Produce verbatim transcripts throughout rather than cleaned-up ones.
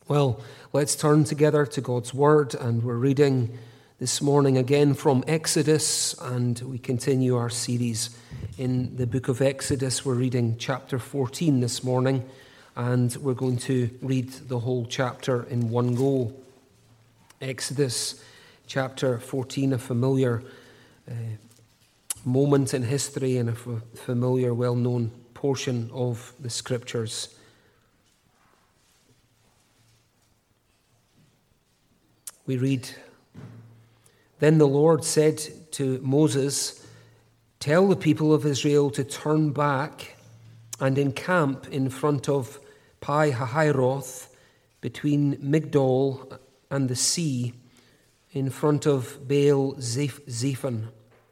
Well, let's turn together to God's Word, and we're reading this morning again from Exodus, and we continue our series in the book of Exodus. We're reading chapter fourteen this morning, and we're going to read the whole chapter in one go. Exodus chapter fourteen, a familiar uh, moment in history and a f- familiar, well-known portion of the Scriptures. We read, "Then the Lord said to Moses, 'Tell the people of Israel to turn back and encamp in front of Pi-hahiroth, between Migdol and the sea, in front of Baal-zephon.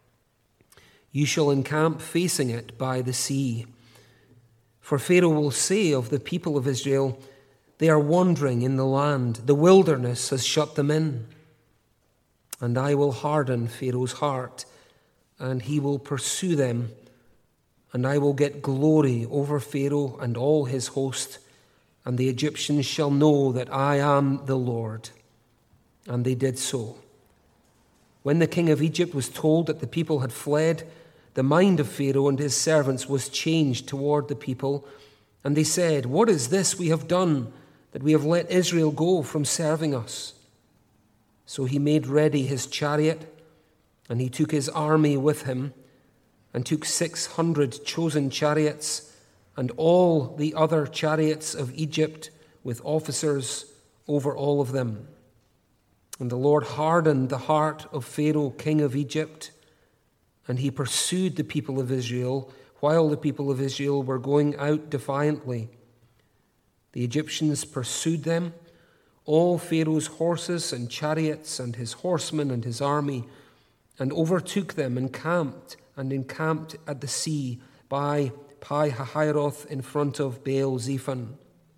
You shall encamp facing it by the sea. For Pharaoh will say of the people of Israel, they are wandering in the land. The wilderness has shut them in. And I will harden Pharaoh's heart, and he will pursue them. And I will get glory over Pharaoh and all his host, and the Egyptians shall know that I am the Lord.' And they did so. When the king of Egypt was told that the people had fled, the mind of Pharaoh and his servants was changed toward the people, and they said, 'What is this we have done, that we have let Israel go from serving us?' So he made ready his chariot, and he took his army with him, and took six hundred chosen chariots, and all the other chariots of Egypt, with officers over all of them. And the Lord hardened the heart of Pharaoh, king of Egypt, and he pursued the people of Israel, while the people of Israel were going out defiantly. The Egyptians pursued them, all Pharaoh's horses and chariots and his horsemen and his army, and overtook them and camped and encamped at the sea by Pi-hahiroth in front of Baal-zephon.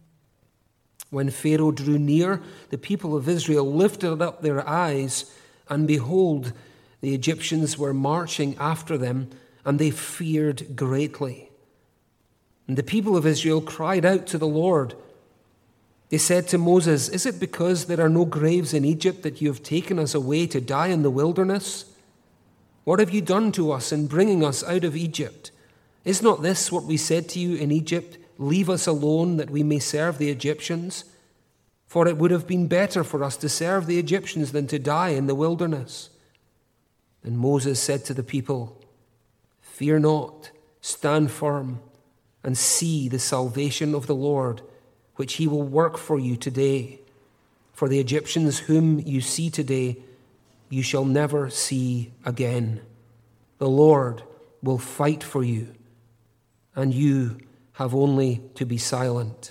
When Pharaoh drew near, the people of Israel lifted up their eyes, and behold, the Egyptians were marching after them, and they feared greatly. And the people of Israel cried out to the Lord. They said to Moses, 'Is it because there are no graves in Egypt that you have taken us away to die in the wilderness? What have you done to us in bringing us out of Egypt? Is not this what we said to you in Egypt? Leave us alone that we may serve the Egyptians? For it would have been better for us to serve the Egyptians than to die in the wilderness.' And Moses said to the people, 'Fear not, stand firm, and see the salvation of the Lord, which he will work for you today. For the Egyptians whom you see today, you shall never see again. The Lord will fight for you, and you have only to be silent.'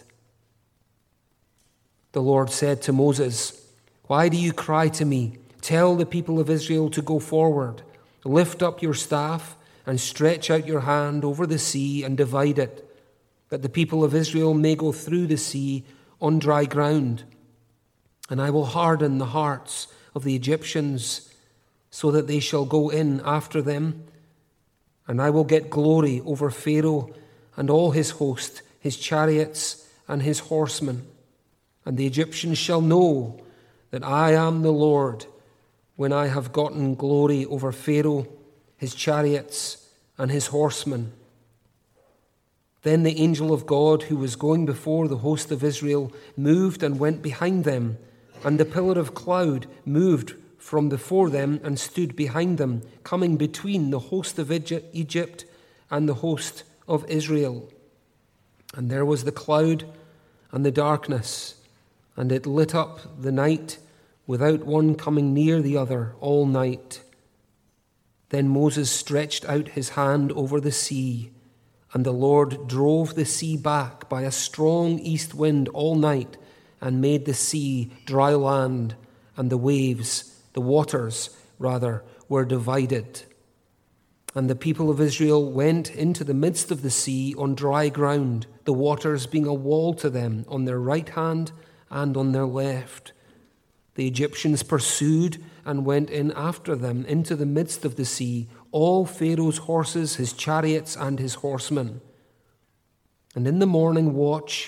The Lord said to Moses, 'Why do you cry to me? Tell the people of Israel to go forward. Lift up your staff and stretch out your hand over the sea and divide it, that the people of Israel may go through the sea on dry ground. And I will harden the hearts of the Egyptians, so that they shall go in after them. And I will get glory over Pharaoh and all his host, his chariots and his horsemen. And the Egyptians shall know that I am the Lord, when I have gotten glory over Pharaoh, his chariots and his horsemen.' Then the angel of God, who was going before the host of Israel, moved and went behind them, and the pillar of cloud moved from before them and stood behind them, coming between the host of Egypt and the host of Israel. And there was the cloud and the darkness, and it lit up the night, without one coming near the other all night. Then Moses stretched out his hand over the sea, and the Lord drove the sea back by a strong east wind all night, and made the sea dry land, and the waves, the waters, rather, were divided. And the people of Israel went into the midst of the sea on dry ground, the waters being a wall to them on their right hand and on their left. The Egyptians pursued and went in after them into the midst of the sea, all Pharaoh's horses, his chariots, and his horsemen. And in the morning watch,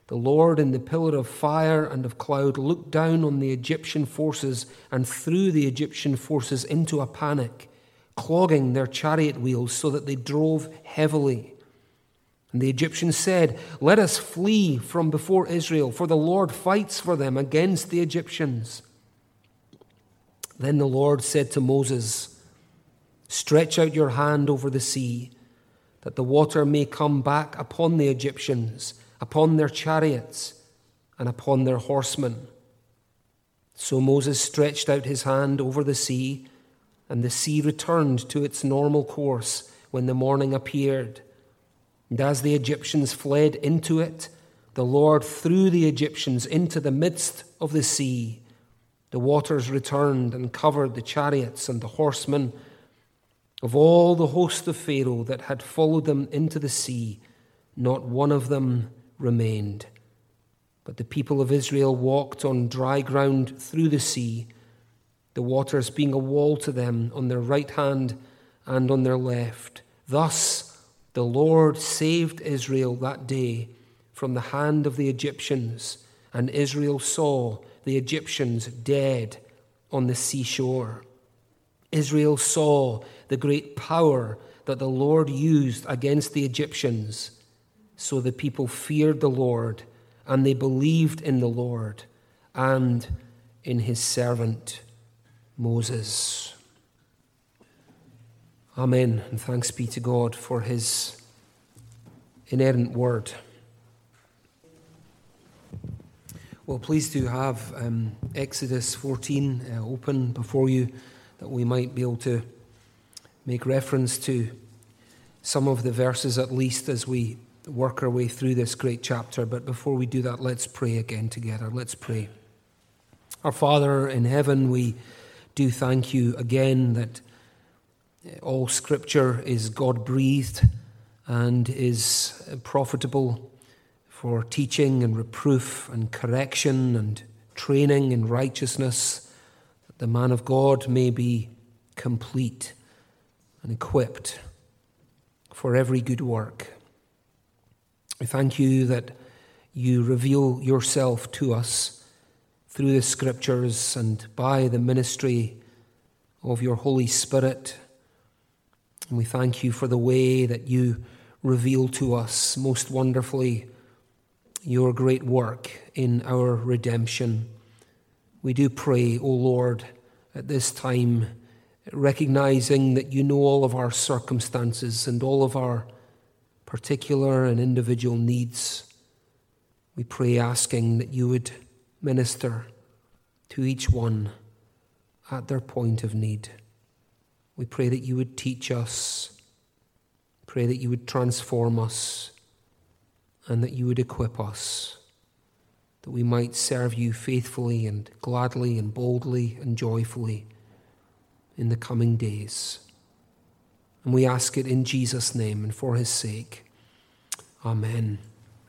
The Lord in the pillar of fire and of cloud looked down on the Egyptian forces and threw the Egyptian forces into a panic, clogging their chariot wheels so that they drove heavily. And the Egyptians said, "Let us flee from before Israel, for the Lord fights for them against the Egyptians." Then the Lord said to Moses, "Stretch out your hand over the sea, that the water may come back upon the Egyptians, upon their chariots, and upon their horsemen." So Moses stretched out his hand over the sea, and the sea returned to its normal course when the morning appeared. And as the Egyptians fled into it, the Lord threw the Egyptians into the midst of the sea. The waters returned and covered the chariots and the horsemen. Of all the host of Pharaoh that had followed them into the sea, not one of them remained. But the people of Israel walked on dry ground through the sea, the waters being a wall to them on their right hand and on their left. Thus the Lord saved Israel that day from the hand of the Egyptians, and Israel saw the Egyptians dead on the seashore. Israel saw the great power that the Lord used against the Egyptians. So the people feared the Lord, and they believed in the Lord and in his servant Moses. Amen, and thanks be to God for his inerrant word. Well, please do have um, Exodus fourteen uh, open before you, that we might be able to make reference to some of the verses at least as we work our way through this great chapter. But before we do that, let's pray again together. Let's pray. Our Father in heaven, we do thank you again that all Scripture is God-breathed and is profitable for teaching and reproof and correction and training in righteousness, that the man of God may be complete and equipped for every good work. We thank you that you reveal yourself to us through the Scriptures and by the ministry of your Holy Spirit. And we thank you for the way that you reveal to us most wonderfully your great work in our redemption. We do pray, O Lord, at this time, recognizing that you know all of our circumstances and all of our particular and individual needs. We pray asking that you would minister to each one at their point of need. We pray that you would teach us, pray that you would transform us, and that you would equip us, that we might serve you faithfully and gladly and boldly and joyfully in the coming days. And we ask it in Jesus' name and for his sake. Amen.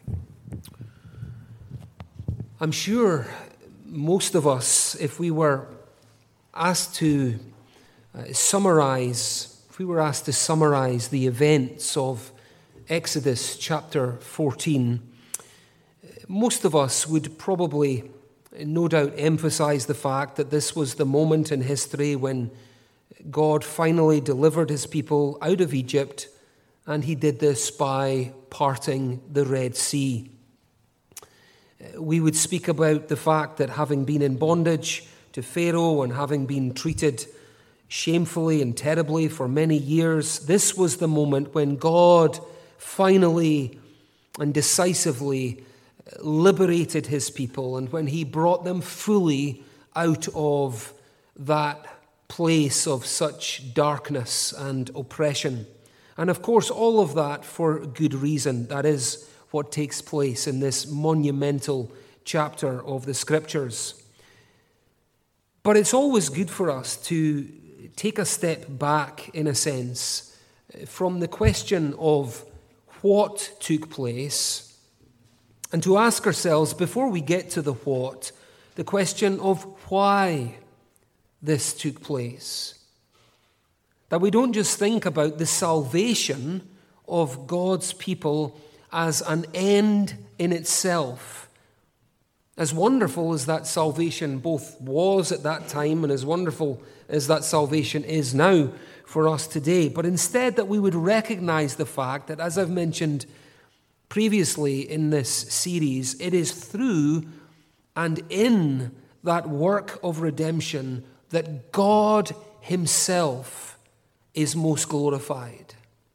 I'm sure most of us, if we were asked to uh, summarize, if we were asked to summarize the events of Exodus chapter fourteen, most of us would probably, no doubt, emphasize the fact that this was the moment in history when God finally delivered his people out of Egypt, and he did this by parting the Red Sea. We would speak about the fact that having been in bondage to Pharaoh and having been treated shamefully and terribly for many years, this was the moment when God finally and decisively liberated his people, and when he brought them fully out of that place of such darkness and oppression. And of course, all of that for good reason. That is what takes place in this monumental chapter of the Scriptures. But it's always good for us to take a step back, in a sense, from the question of what took place, and to ask ourselves, before we get to the what, the question of why this took place. That we don't just think about the salvation of God's people as an end in itself. As wonderful as that salvation both was at that time and as wonderful as that salvation is now for us today, but instead that we would recognize the fact that, as I've mentioned previously in this series, it is through and in that work of redemption that God himself is most glorified.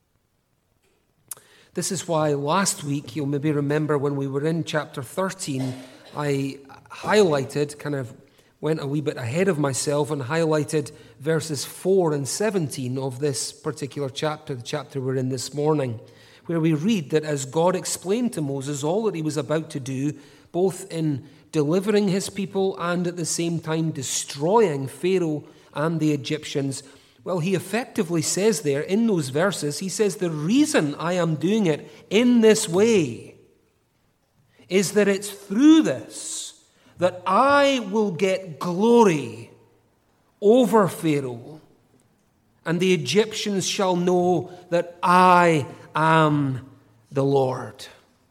This is why last week, you'll maybe remember when we were in chapter thirteen, I highlighted, kind of went a wee bit ahead of myself and highlighted verses four and seventeen of this particular chapter, the chapter we're in this morning, where we read that as God explained to Moses all that he was about to do, both in delivering his people and at the same time destroying Pharaoh and the Egyptians, well, he effectively says there in those verses, he says, the reason I am doing it in this way is that it's through this that I will get glory over Pharaoh, and the Egyptians shall know that I am the Lord.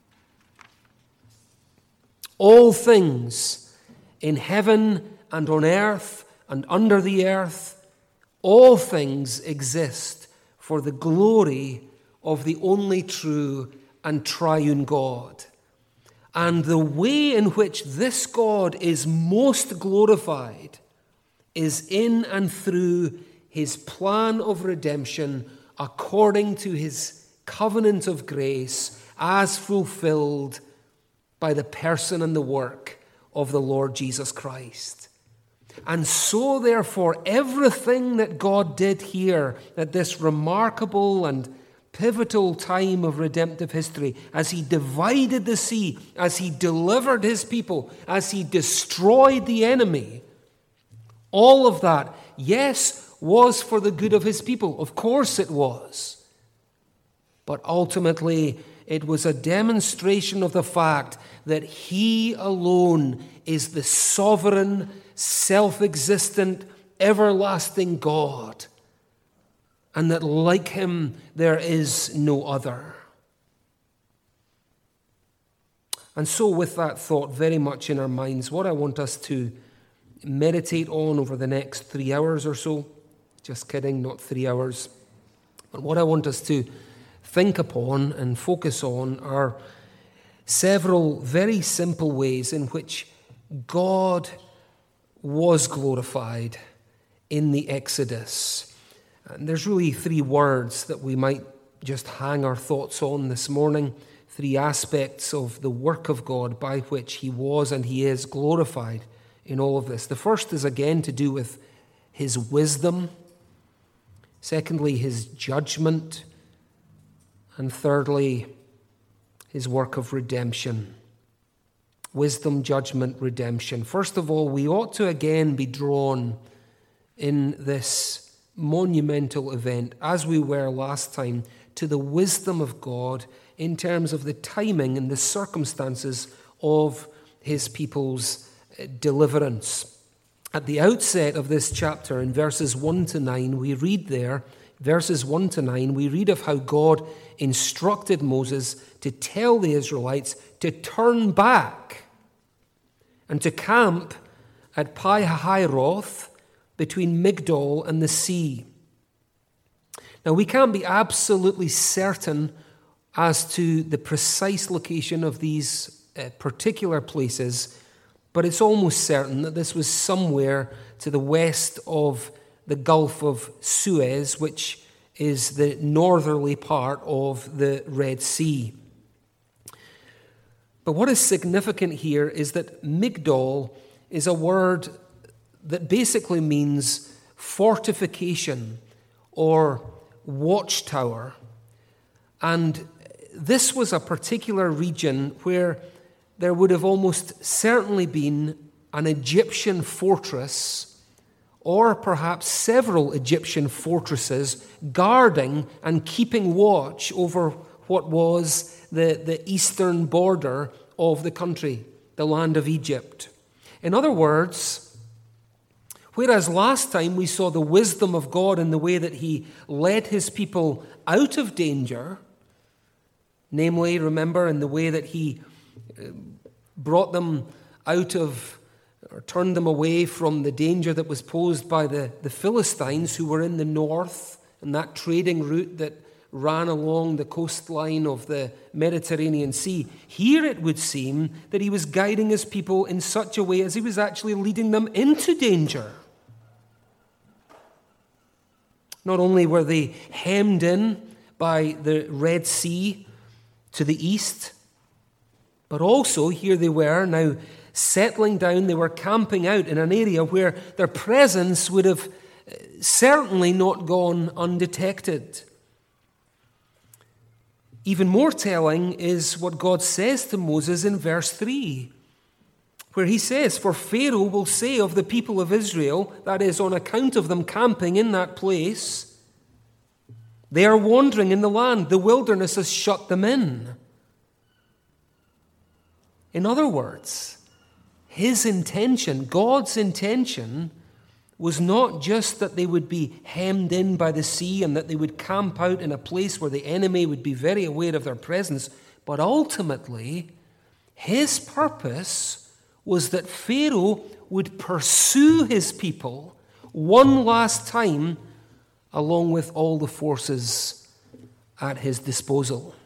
All things in heaven and on earth and under the earth, all things exist for the glory of the only true and triune God. And the way in which this God is most glorified is in and through his plan of redemption according to his covenant of grace as fulfilled by the person and the work of the Lord Jesus Christ. And so, therefore, everything that God did here at this remarkable and pivotal time of redemptive history, as he divided the sea, as he delivered his people, as he destroyed the enemy, all of that, yes, was for the good of his people. Of course it was. But ultimately, it was a demonstration of the fact that he alone is the sovereign, self-existent, everlasting God, and that like him there is no other. And so with that thought very much in our minds, what I want us to meditate on over the next three hours or so, just kidding, not three hours, but what I want us to think upon and focus on are several very simple ways in which God was glorified in the Exodus. And there's really three words that we might just hang our thoughts on this morning, three aspects of the work of God by which he was and he is glorified in all of this. The first is again to do with his wisdom, secondly, his judgment, and thirdly, his work of redemption. Wisdom, judgment, redemption. First of all, we ought to again be drawn in this monumental event, as we were last time, to the wisdom of God in terms of the timing and the circumstances of his people's deliverance. At the outset of this chapter, in verses one to nine, we read there, verses one to nine, we read of how God instructed Moses to tell the Israelites to turn back and to camp at Pi-hahiroth between Migdol and the sea. Now, we can't be absolutely certain as to the precise location of these uh, particular places, but it's almost certain that this was somewhere to the west of the Gulf of Suez, which is the northerly part of the Red Sea. But what is significant here is that Migdol is a word that basically means fortification or watchtower. And this was a particular region where there would have almost certainly been an Egyptian fortress, or perhaps several Egyptian fortresses guarding and keeping watch over what was the, the eastern border of the country, the land of Egypt. In other words, whereas last time we saw the wisdom of God in the way that he led his people out of danger, Namely, remember, in the way that he brought them out of, or turned them away from the danger that was posed by the, the Philistines who were in the north, and that trading route that ran along the coastline of the Mediterranean Sea. Here it would seem that he was guiding his people in such a way as he was actually leading them into danger. Not only were they hemmed in by the Red Sea to the east, but also here they were now settling down. They were camping out in an area where their presence would have certainly not gone undetected. Even more telling is what God says to Moses in verse three, where he says, "For Pharaoh will say of the people of Israel," that is, on account of them camping in that place, "they are wandering in the land. The wilderness has shut them in." In other words, his intention, God's intention, was not just that they would be hemmed in by the sea and that they would camp out in a place where the enemy would be very aware of their presence, but ultimately, his purpose was that Pharaoh would pursue his people one last time along with all the forces at his disposal.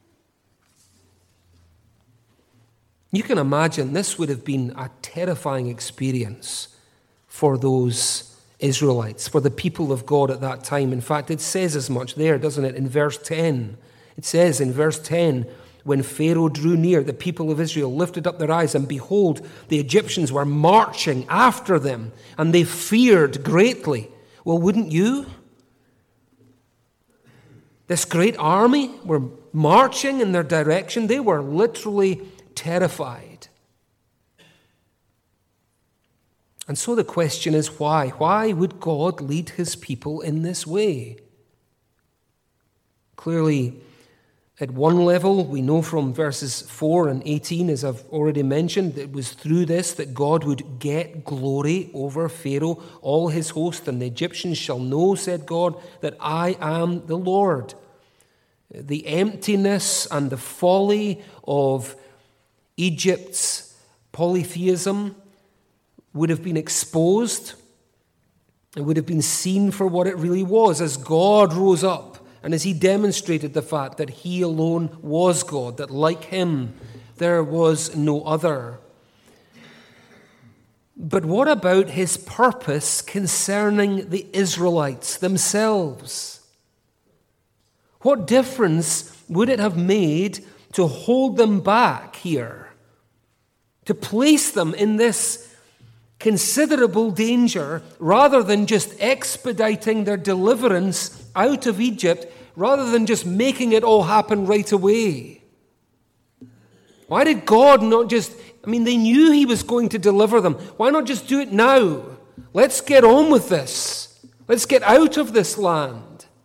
You can imagine this would have been a terrifying experience for those Israelites, for the people of God at that time. In fact, it says as much there, doesn't it, in verse ten. It says in verse ten, "When Pharaoh drew near, the people of Israel lifted up their eyes, and behold, the Egyptians were marching after them, and they feared greatly." Well, wouldn't you? This great army were marching in their direction. They were literally terrified. And so the question is why? Why would God lead his people in this way? Clearly, at one level, we know from verses four and eighteen, as I've already mentioned, it was through this that God would get glory over Pharaoh, all his host, and the Egyptians shall know, said God, that I am the Lord. The emptiness and the folly of Egypt's polytheism would have been exposed. It would have been seen for what it really was as God rose up and as he demonstrated the fact that he alone was God, that like him there was no other. But what about his purpose concerning the Israelites themselves? What difference would it have made to hold them back here, to place them in this considerable danger, rather than just expediting their deliverance out of Egypt, rather than just making it all happen right away? Why did God not just, I mean, they knew he was going to deliver them. Why not just do it now? Let's get on with this. Let's get out of this land.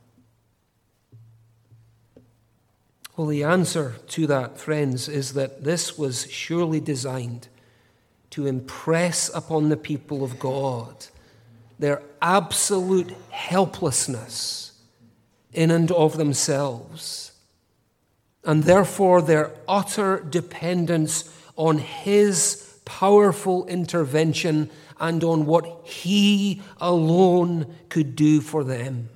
Well, the answer to that, friends, is that this was surely designed to impress upon the people of God their absolute helplessness in and of themselves, and therefore their utter dependence on his powerful intervention and on what he alone could do for them.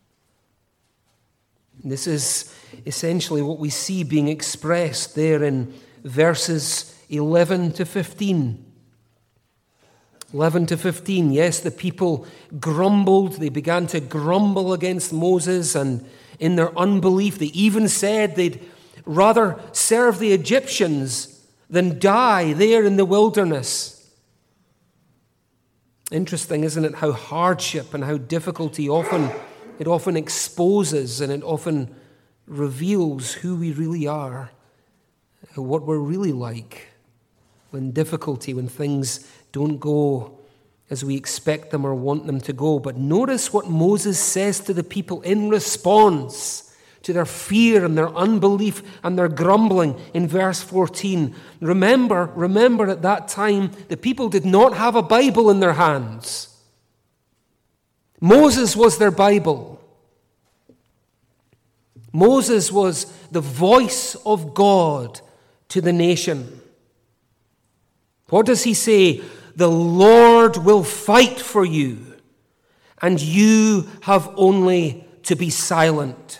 This is essentially what we see being expressed there in verses eleven to fifteen. eleven to fifteen, yes, the people grumbled. They began to grumble against Moses, and in their unbelief, they even said they'd rather serve the Egyptians than die there in the wilderness. Interesting, isn't it, how hardship and how difficulty often, it often exposes and it often reveals who we really are, what we're really like when difficulty, when things don't go as we expect them or want them to go. But notice what Moses says to the people in response to their fear and their unbelief and their grumbling in verse fourteen. Remember, remember at that time, the people did not have a Bible in their hands. Moses was their Bible. Moses was the voice of God to the nation. What does he say? The Lord will fight for you, and you have only to be silent.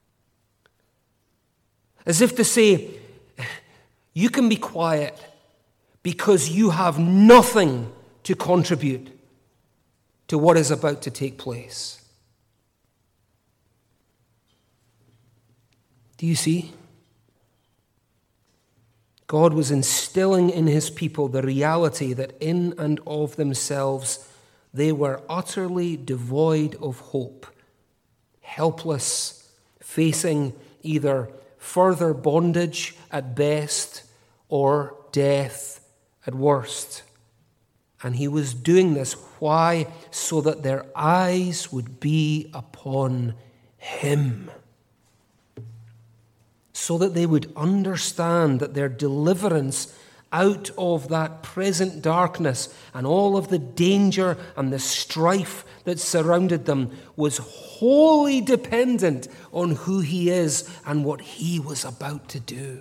As if to say, you can be quiet because you have nothing to contribute to what is about to take place. Do you see? God was instilling in his people the reality that in and of themselves they were utterly devoid of hope, helpless, facing either further bondage at best or death at worst. And he was doing this. Why? So that their eyes would be upon him. So that they would understand that their deliverance out of that present darkness and all of the danger and the strife that surrounded them was wholly dependent on who he is and what he was about to do.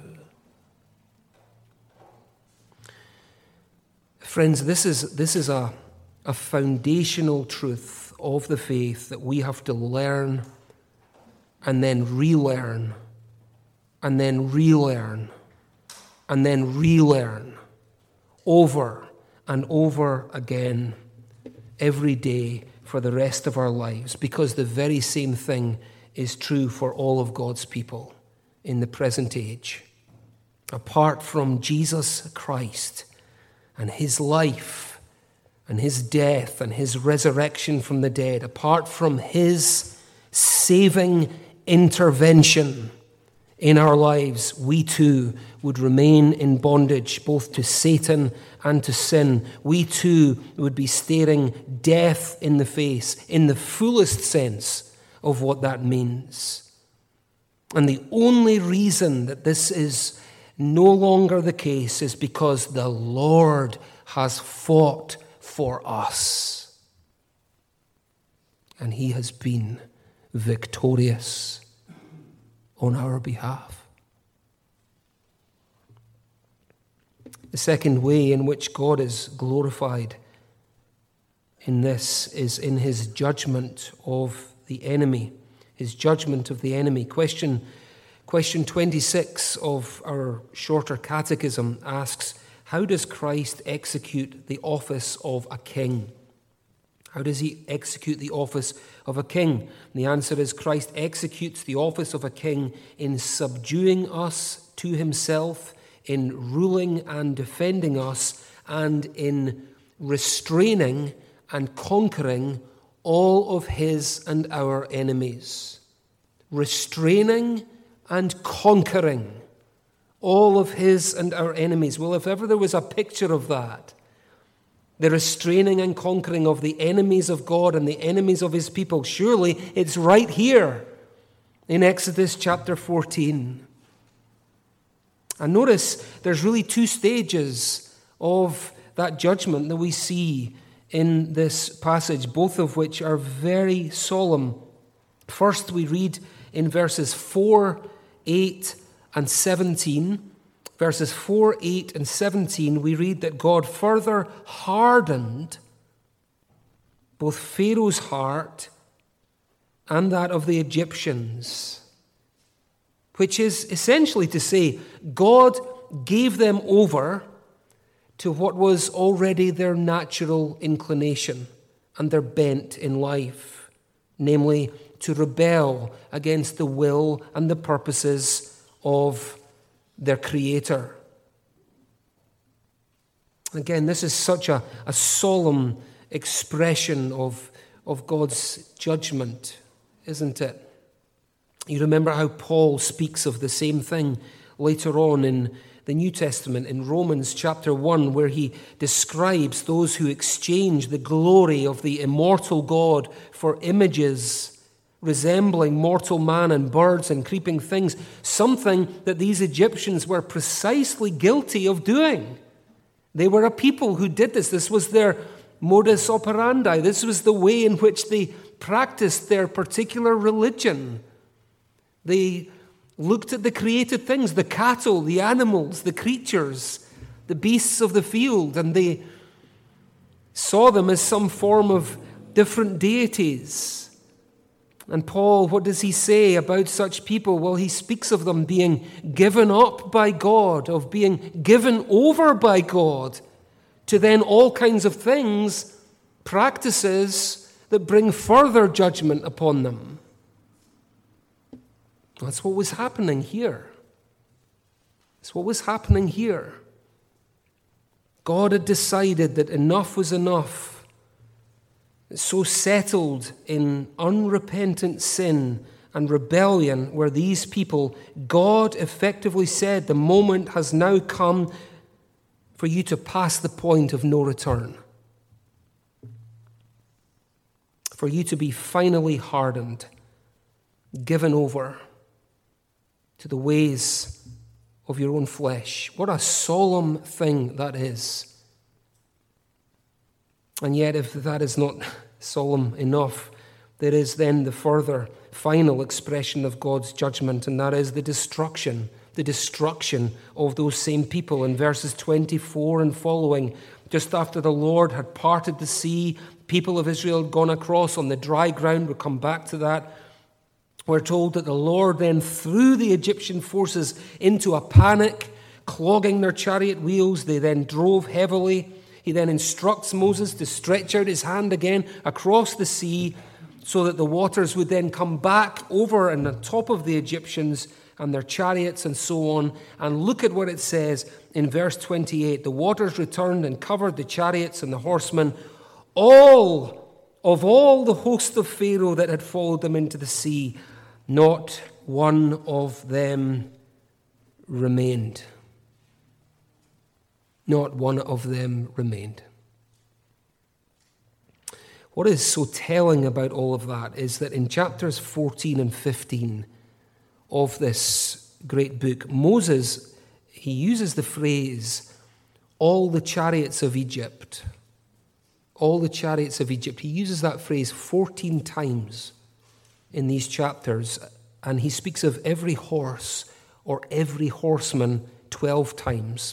Friends, this is, this is a, a foundational truth of the faith that we have to learn and then relearn and then relearn and then relearn over and over again every day for the rest of our lives, because the very same thing is true for all of God's people in the present age. Apart from Jesus Christ and his life and his death and his resurrection from the dead, apart from his saving intervention in our lives, we too would remain in bondage both to Satan and to sin. We too would be staring death in the face in the fullest sense of what that means. And the only reason that this is no longer the case is because the Lord has fought for us. And he has been victorious on our behalf. The second way in which God is glorified in this is in his judgment of the enemy. His judgment of the enemy. Question, question twenty-six of our shorter catechism asks, how does Christ execute the office of a king? How does he execute the office of a king? And the answer is Christ executes the office of a king in subduing us to himself, in ruling and defending us, and in restraining and conquering all of his and our enemies. Restraining and conquering all of his and our enemies. Well, if ever there was a picture of that, the restraining and conquering of the enemies of God and the enemies of his people, surely it's right here in Exodus chapter fourteen. And notice there's really two stages of that judgment that we see in this passage, both of which are very solemn. First, we read in verses four, eight, and seventeen. Verses four, eight, and seventeen, we read that God further hardened both Pharaoh's heart and that of the Egyptians, which is essentially to say God gave them over to what was already their natural inclination and their bent in life, namely to rebel against the will and the purposes of their Creator. Again, this is such a, a solemn expression of, of God's judgment, isn't it? You remember how Paul speaks of the same thing later on in the New Testament, in Romans chapter one, where he describes those who exchange the glory of the immortal God for images resembling mortal man and birds and creeping things, something that these Egyptians were precisely guilty of doing. They were a people who did this. This was their modus operandi. This was the way in which they practiced their particular religion. They looked at the created things, the cattle, the animals, the creatures, the beasts of the field, and they saw them as some form of different deities. And Paul, what does he say about such people? Well, he speaks of them being given up by God, of being given over by God to then all kinds of things, practices that bring further judgment upon them. That's what was happening here. That's what was happening here. God had decided that enough was enough. So settled in unrepentant sin and rebellion were these people, God effectively said, the moment has now come for you to pass the point of no return. For you to be finally hardened, given over to the ways of your own flesh. What a solemn thing that is. And yet, if that is not solemn enough, there is then the further final expression of God's judgment, and that is the destruction, the destruction of those same people. In verses twenty-four and following, just after the Lord had parted the sea, people of Israel had gone across on the dry ground. We'll come back to that. We're told that the Lord then threw the Egyptian forces into a panic, clogging their chariot wheels. They then drove heavily. He then instructs Moses to stretch out his hand again across the sea so that the waters would then come back over and on top of the Egyptians and their chariots and so on. And look at what it says in verse twenty-eight. The waters returned and covered the chariots and the horsemen, all of all the host of Pharaoh that had followed them into the sea. Not one of them remained. Not one of them remained. What is so telling about all of that is that in chapters fourteen and fifteen of this great book, Moses, he uses the phrase, all the chariots of Egypt. All the chariots of Egypt. He uses that phrase fourteen times in these chapters, and he speaks of every horse or every horseman twelve times.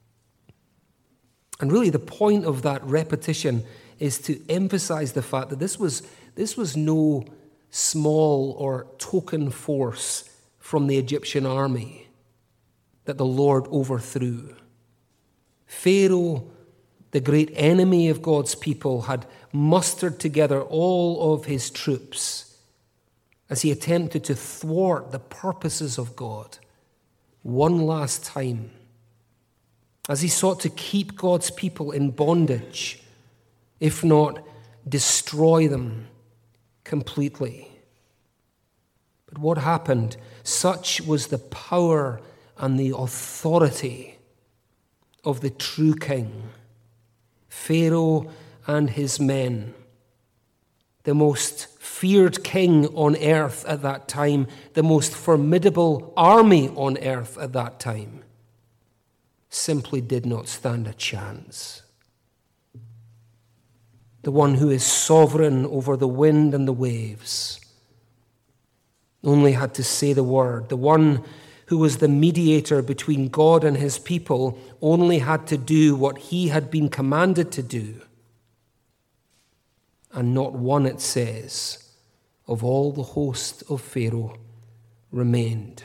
And really the point of that repetition is to emphasize the fact that this was, this was no small or token force from the Egyptian army that the Lord overthrew. Pharaoh, the great enemy of God's people, had mustered together all of his troops as he attempted to thwart the purposes of God one last time, as he sought to keep God's people in bondage, if not destroy them completely. But what happened? Such was the power and the authority of the true king, Pharaoh and his men, the most feared king on earth at that time, the most formidable army on earth at that time, simply did not stand a chance. The one who is sovereign over the wind and the waves only had to say the word. The one who was the mediator between God and his people only had to do what he had been commanded to do. And not one, it says, of all the host of Pharaoh remained.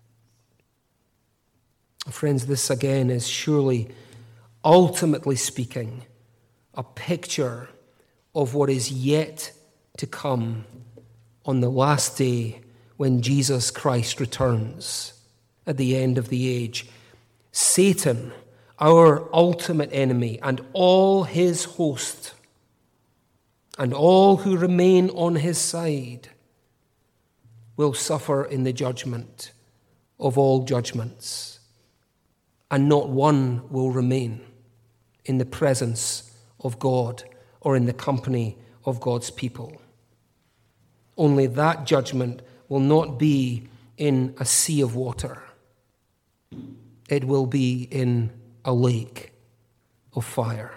Friends, this again is surely, ultimately speaking, a picture of what is yet to come on the last day when Jesus Christ returns at the end of the age. Satan, our ultimate enemy, and all his host, and all who remain on his side, will suffer in the judgment of all judgments. And not one will remain in the presence of God or in the company of God's people. Only that judgment will not be in a sea of water. It will be in a lake of fire.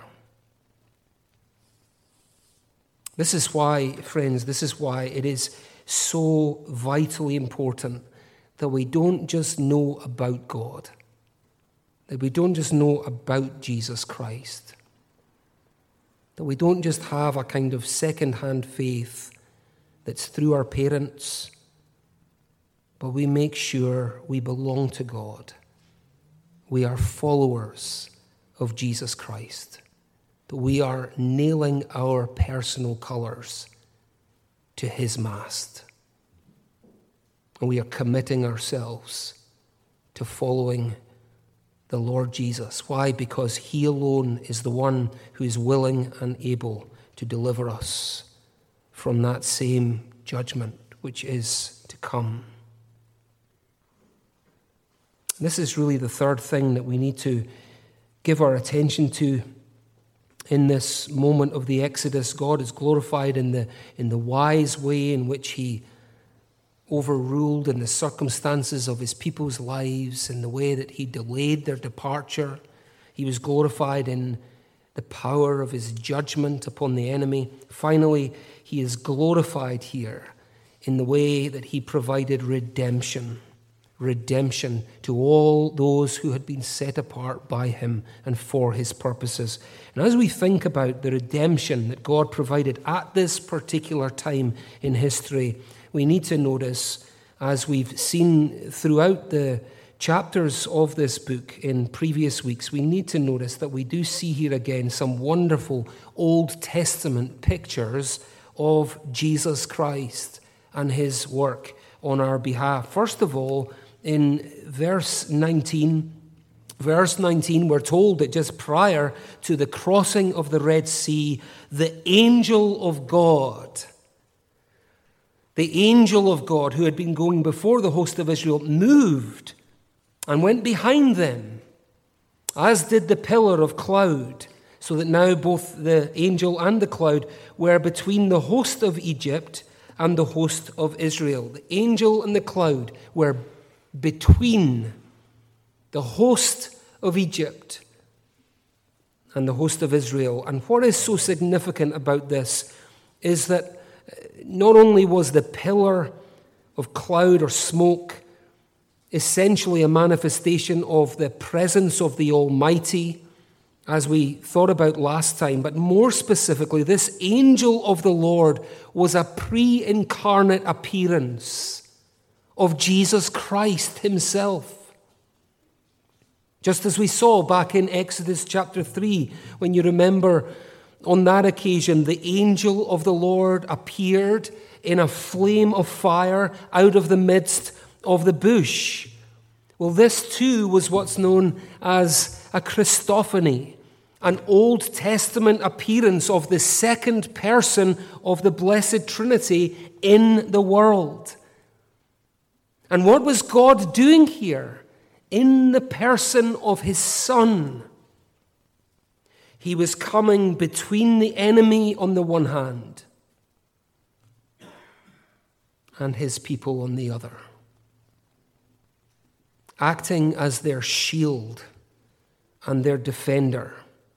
This is why, friends, this is why it is so vitally important that we don't just know about God, that we don't just know about Jesus Christ, that we don't just have a kind of second-hand faith that's through our parents, but we make sure we belong to God. We are followers of Jesus Christ, that we are nailing our personal colours to his mast. And we are committing ourselves to following the Lord Jesus. Why? Because he alone is the one who is willing and able to deliver us from that same judgment which is to come. This is really the third thing that we need to give our attention to in this moment of the Exodus. God is glorified in the, in the wise way in which he overruled in the circumstances of his people's lives, in the way that he delayed their departure. He was glorified in the power of his judgment upon the enemy. Finally, he is glorified here in the way that he provided redemption. Redemption to all those who had been set apart by him and for his purposes. And as we think about the redemption that God provided at this particular time in history, we need to notice, as we've seen throughout the chapters of this book in previous weeks, we need to notice that we do see here again some wonderful Old Testament pictures of Jesus Christ and his work on our behalf. First of all, in verse nineteen, verse nineteen, we're told that just prior to the crossing of the Red Sea, the angel of God, the angel of God who had been going before the host of Israel, moved and went behind them, as did the pillar of cloud, so that now both the angel and the cloud were between the host of Egypt and the host of Israel. The angel and the cloud were between the host of Egypt and the host of Israel. And what is so significant about this is that not only was the pillar of cloud or smoke essentially a manifestation of the presence of the Almighty, as we thought about last time, but more specifically, this angel of the Lord was a pre-incarnate appearance of Jesus Christ himself. Just as we saw back in Exodus chapter three, when you remember on that occasion, the angel of the Lord appeared in a flame of fire out of the midst of the bush. Well, this too was what's known as a Christophany, an Old Testament appearance of the second person of the Blessed Trinity in the world. And what was God doing here? In the person of his Son, he was coming between the enemy on the one hand and his people on the other, acting as their shield and their defender.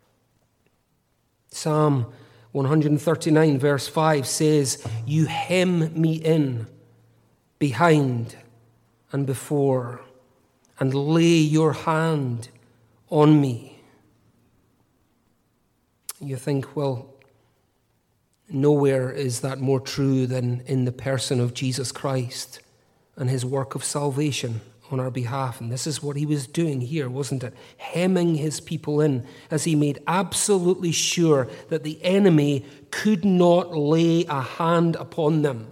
Psalm one thirty-nine verse five says, "You hem me in behind and before, and lay your hand on me." You think, well, nowhere is that more true than in the person of Jesus Christ and his work of salvation on our behalf. And this is what he was doing here, wasn't it? Hemming his people in as he made absolutely sure that the enemy could not lay a hand upon them.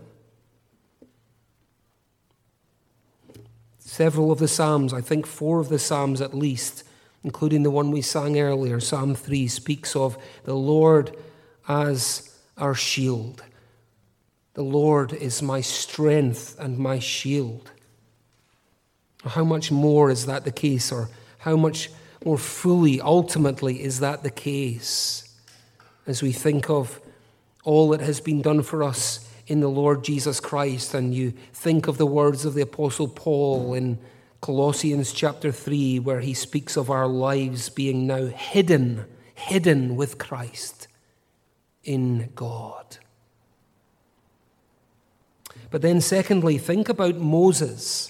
Several of the Psalms, I think four of the Psalms at least, including the one we sang earlier, Psalm three, speaks of the Lord as our shield. The Lord is my strength and my shield. How much more is that the case, or how much more fully, ultimately, is that the case as we think of all that has been done for us in the Lord Jesus Christ, and you think of the words of the Apostle Paul in Colossians chapter three, where he speaks of our lives being now hidden, hidden with Christ in God. But then secondly, think about Moses.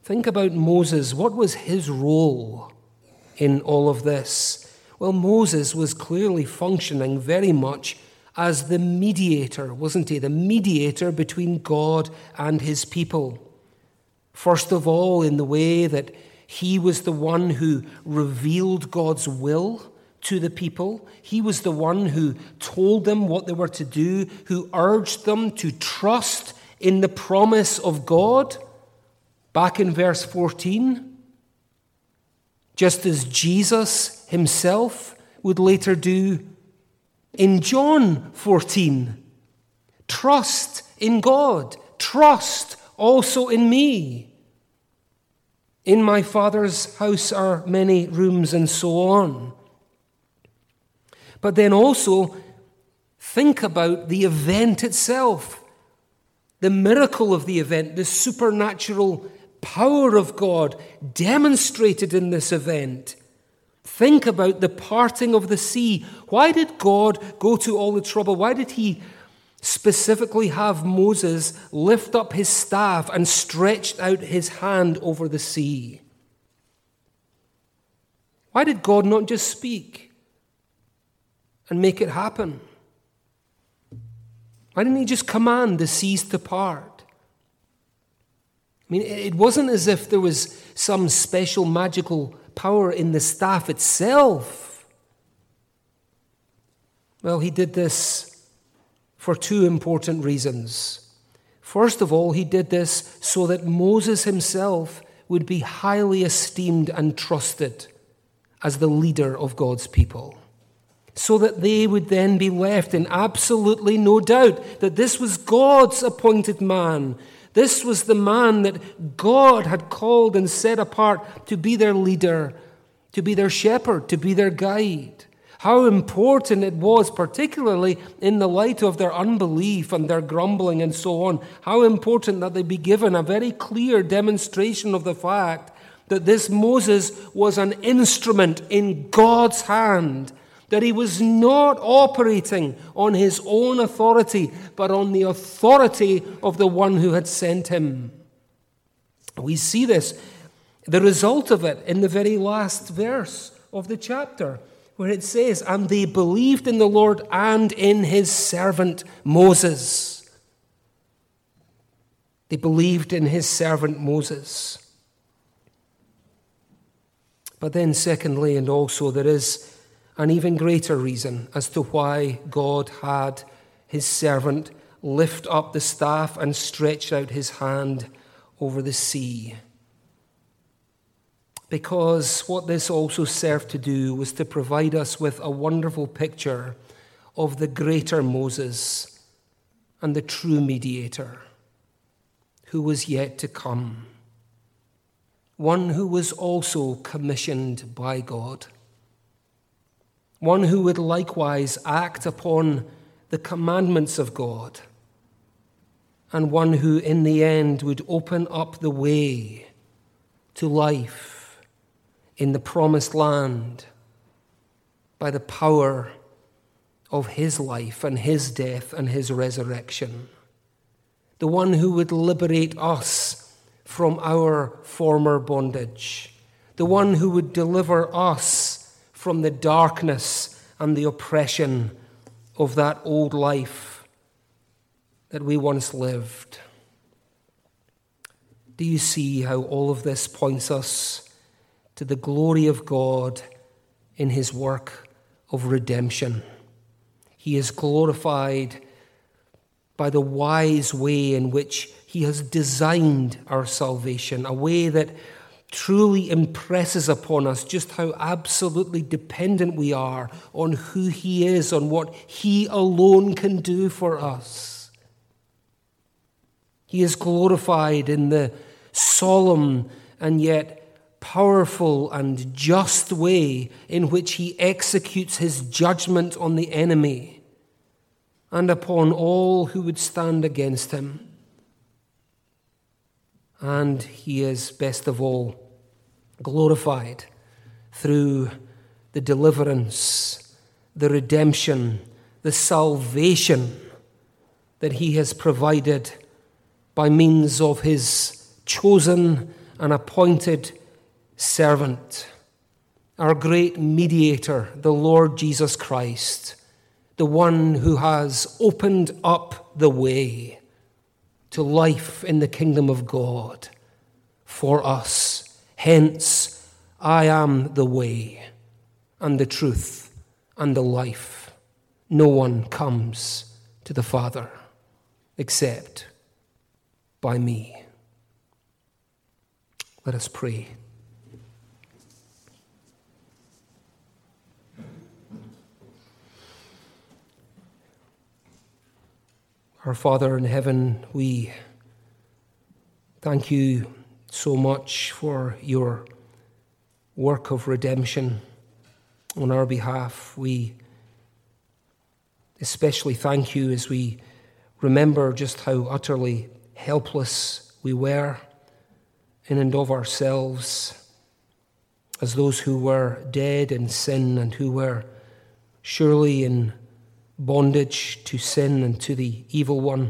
Think about Moses. What was his role in all of this? Well, Moses was clearly functioning very much as the mediator, wasn't he? The mediator between God and his people. First of all, in the way that he was the one who revealed God's will to the people. He was the one who told them what they were to do, who urged them to trust in the promise of God. Back in verse fourteen, just as Jesus himself would later do in John fourteen. Trust in God. Trust also in me. In my Father's house are many rooms, and so on. But then also think about the event itself, the miracle of the event, the supernatural power of God demonstrated in this event. Think about the parting of the sea. Why did God go to all the trouble? Why did he specifically have Moses lift up his staff and stretched out his hand over the sea? Why did God not just speak and make it happen? Why didn't he just command the seas to part? I mean, it wasn't as if there was some special magical power in the staff itself. Well, he did this for two important reasons. First of all, he did this so that Moses himself would be highly esteemed and trusted as the leader of God's people, so that they would then be left in absolutely no doubt that this was God's appointed man. This was the man that God had called and set apart to be their leader, to be their shepherd, to be their guide. How important it was, particularly in the light of their unbelief and their grumbling and so on, how important that they be given a very clear demonstration of the fact that this Moses was an instrument in God's hand, that he was not operating on his own authority, but on the authority of the one who had sent him. We see this, the result of it, in the very last verse of the chapter, where it says, and they believed in the Lord and in his servant Moses. They believed in his servant Moses. But then secondly, and also there is an even greater reason as to why God had his servant lift up the staff and stretch out his hand over the sea. Because what this also served to do was to provide us with a wonderful picture of the greater Moses and the true mediator who was yet to come. One who was also commissioned by God. One who would likewise act upon the commandments of God. And one who in the end would open up the way to life in the promised land by the power of his life and his death and his resurrection. The one who would liberate us from our former bondage. The one who would deliver us from the darkness and the oppression of that old life that we once lived. Do you see how all of this points us to the glory of God in his work of redemption? He is glorified by the wise way in which he has designed our salvation, a way that truly impresses upon us just how absolutely dependent we are on who he is, on what he alone can do for us. He is glorified in the solemn and yet powerful and just way in which he executes his judgment on the enemy and upon all who would stand against him. And he is, best of all, glorified through the deliverance, the redemption, the salvation that he has provided by means of his chosen an appointed servant, our great mediator, the Lord Jesus Christ, the one who has opened up the way to life in the kingdom of God for us. Hence, I am the way and the truth and the life. No one comes to the Father except by me. Let us pray. Our Father in heaven, we thank you so much for your work of redemption on our behalf. We especially thank you as we remember just how utterly helpless we were in and of ourselves, as those who were dead in sin and who were surely in bondage to sin and to the evil one.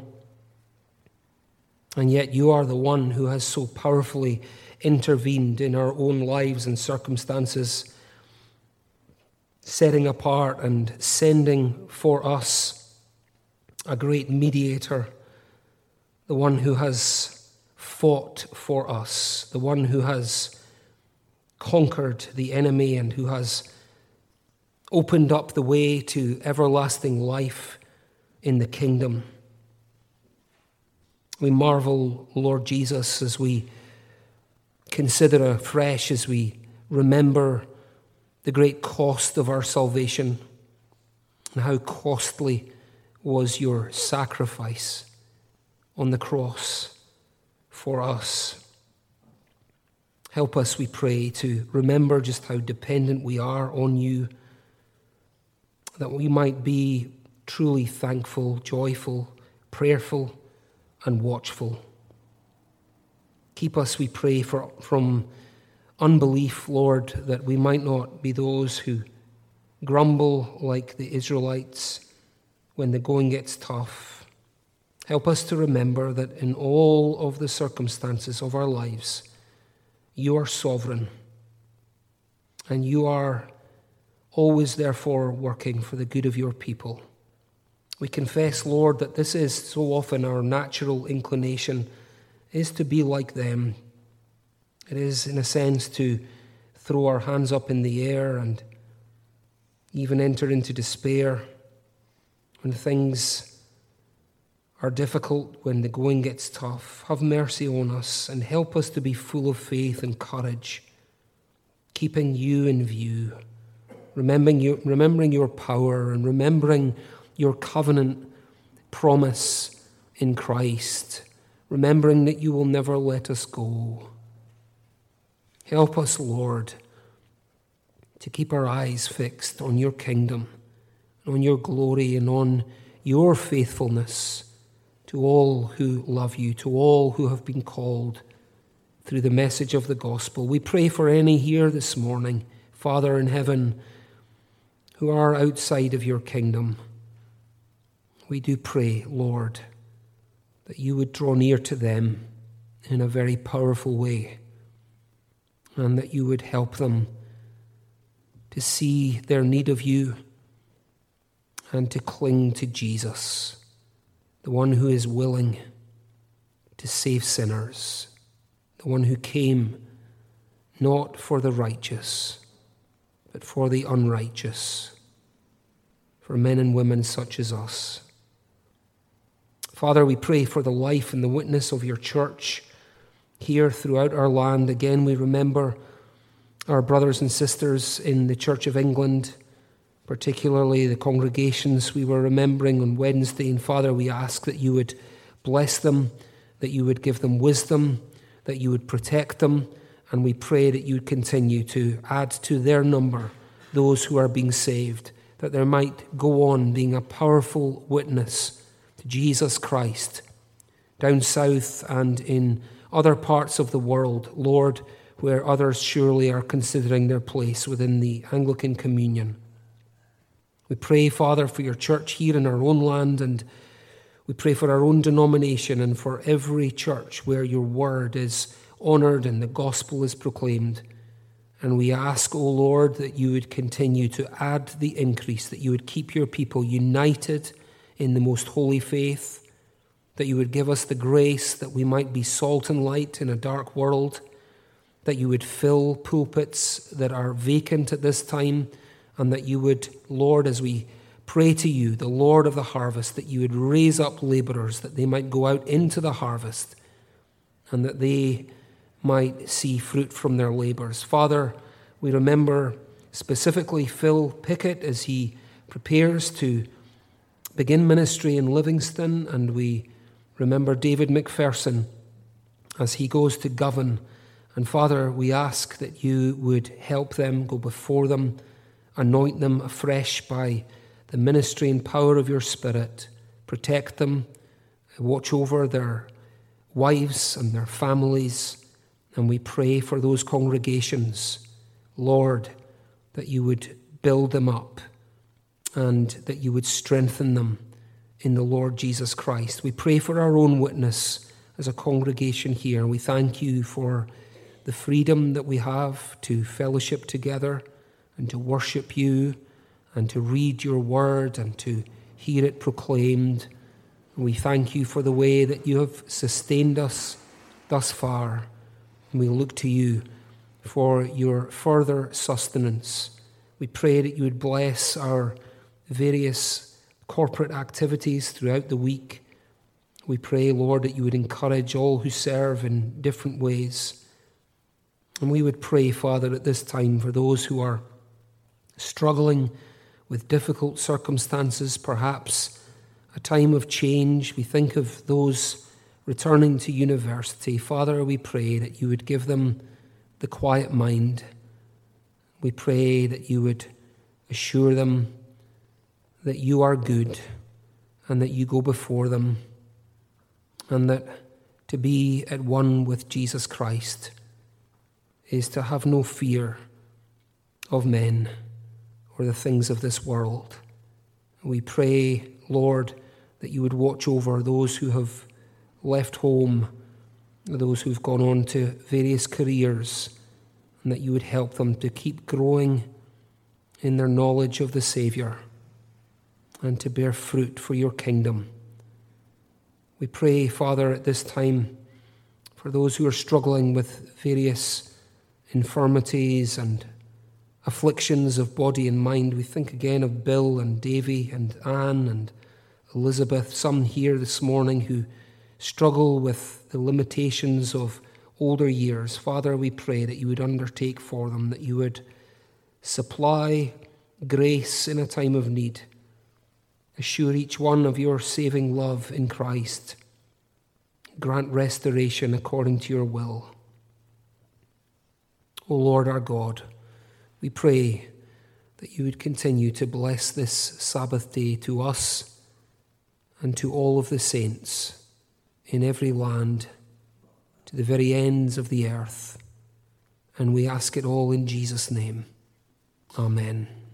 And yet you are the one who has so powerfully intervened in our own lives and circumstances, setting apart and sending for us a great mediator, the one who has fought for us, the one who has conquered the enemy and who has opened up the way to everlasting life in the kingdom. We marvel, Lord Jesus, as we consider afresh, as we remember the great cost of our salvation and how costly was your sacrifice on the cross for us. Help us, we pray, to remember just how dependent we are on you, that we might be truly thankful, joyful, prayerful, and watchful. Keep us, we pray, for, from unbelief, Lord, that we might not be those who grumble like the Israelites when the going gets tough. Help us to remember that in all of the circumstances of our lives, you are sovereign, and you are always, therefore, working for the good of your people. We confess, Lord, that this is so often our natural inclination, is to be like them. It is, in a sense, to throw our hands up in the air and even enter into despair when things are difficult, when the going gets tough. Have mercy on us and help us to be full of faith and courage, keeping you in view, remembering your, remembering your power and remembering your covenant promise in Christ, remembering that you will never let us go. Help us, Lord, to keep our eyes fixed on your kingdom, on your glory, and on your faithfulness to all who love you, to all who have been called through the message of the gospel. We pray for any here this morning, Father in heaven, who are outside of your kingdom. We do pray, Lord, that you would draw near to them in a very powerful way, and that you would help them to see their need of you and to cling to Jesus, the one who is willing to save sinners, the one who came not for the righteous, but for the unrighteous, for men and women such as us. Father, we pray for the life and the witness of your church here throughout our land. Again, we remember our brothers and sisters in the Church of England, particularly the congregations we were remembering on Wednesday. And Father, we ask that you would bless them, that you would give them wisdom, that you would protect them, and we pray that you would continue to add to their number those who are being saved, that there might go on being a powerful witness to Jesus Christ down south and in other parts of the world, Lord, where others surely are considering their place within the Anglican Communion. We pray, Father, for your church here in our own land, and we pray for our own denomination and for every church where your word is honoured and the gospel is proclaimed. And we ask, O Lord, that you would continue to add the increase, that you would keep your people united in the most holy faith, that you would give us the grace that we might be salt and light in a dark world, that you would fill pulpits that are vacant at this time, and that you would, Lord, as we pray to you, the Lord of the harvest, that you would raise up labourers, that they might go out into the harvest, and that they might see fruit from their labours. Father, we remember specifically Phil Pickett as he prepares to begin ministry in Livingston, and we remember David McPherson as he goes to Govan. And Father, we ask that you would help them, go before them, anoint them afresh by the ministry and power of your Spirit, protect them, watch over their wives and their families. And we pray for those congregations, Lord, that you would build them up and that you would strengthen them in the Lord Jesus Christ. We pray for our own witness as a congregation here. We thank you for the freedom that we have to fellowship together and to worship you and to read your word and to hear it proclaimed. We thank you for the way that you have sustained us thus far. And we look to you for your further sustenance. We pray that you would bless our various corporate activities throughout the week. We pray, Lord, that you would encourage all who serve in different ways. And we would pray, Father, at this time for those who are struggling with difficult circumstances, perhaps a time of change. We think of those returning to university. Father, we pray that you would give them the quiet mind. We pray that you would assure them that you are good and that you go before them, and that to be at one with Jesus Christ is to have no fear of men or the things of this world. We pray, Lord, that you would watch over those who have left home, those who've gone on to various careers, and that you would help them to keep growing in their knowledge of the Saviour and to bear fruit for your kingdom. We pray, Father, at this time for those who are struggling with various infirmities and afflictions of body and mind. We think again of Bill and Davy and Anne and Elizabeth, some here this morning who struggle with the limitations of older years. Father, we pray that you would undertake for them, that you would supply grace in a time of need. Assure each one of your saving love in Christ. Grant restoration according to your will. O Lord our God, we pray that you would continue to bless this Sabbath day to us and to all of the saints in every land, to the very ends of the earth. And we ask it all in Jesus' name. Amen.